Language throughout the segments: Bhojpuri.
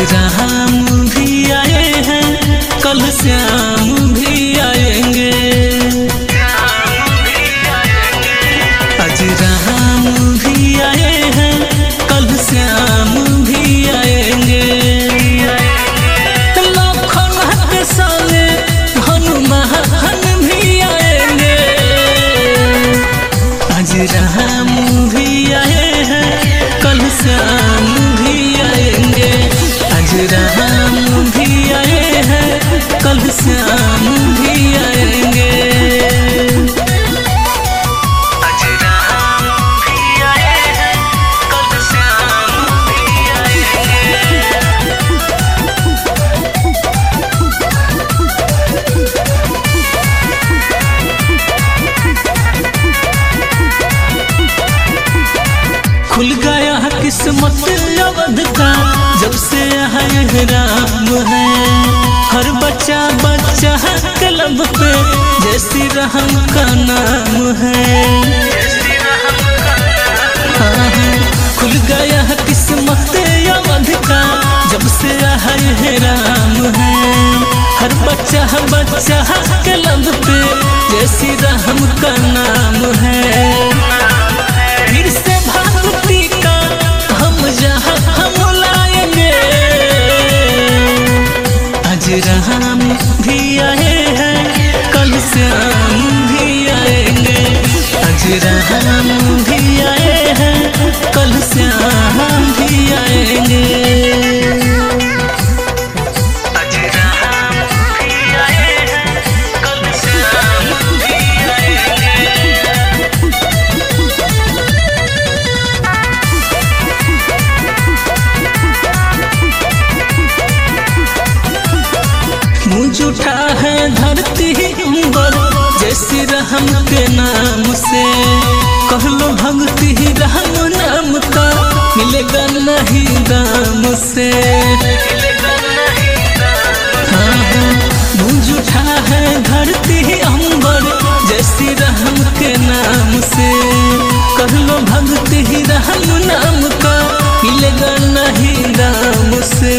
राम भी आए हैं, कल श्याम भी आएंगे। आज राम भी आए हैं, कल श्याम भी आएंगे। लखन के साले हनुमान भी आएंगे। आज राम भी आए हैं, कल श्याम भी आएंगे। आज राम भी आए हैं, कल श्याम भी आएंगे। आज राम भी आए हैं, कल श्याम भी आएंगे। खुल गया किस्मत अवध का, जब से आए राम है। हर बच्चा बच्चा कलब पे जय श्री राम का नाम है। खुल गया किस्मत अवध का, जब से आए राम है। हर बच्चा बच्चा कलब पे जय श्री राम का नाम है। फिर से भक्ति का हम जहाँ हम लाएंगे। आज राम भी आए हैं, कल श्याम भी आएंगे। आज राम भी आए हैं, कल श्याम भी आएंगे। आज राम भी आए हैं, कल श्याम भी आएंगे। मुझ उठा है धरती अंबर, जय श्री राम के नाम से। कह लो भक्ति राम नाम का, मिलेगा नहीं दाम से। मुझ उठा है धरती अंबर, जय श्री राम के नाम से। कह लो भक्ति राम नाम का, मिलेगा नहीं दाम से।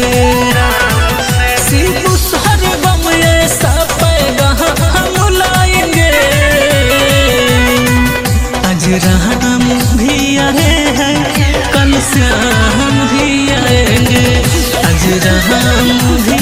शिव सर्वम ऐसा पैगाम हम लाएंगे। आज राम भी आए हैं, कल श्याम भी आएंगे। आज राम भी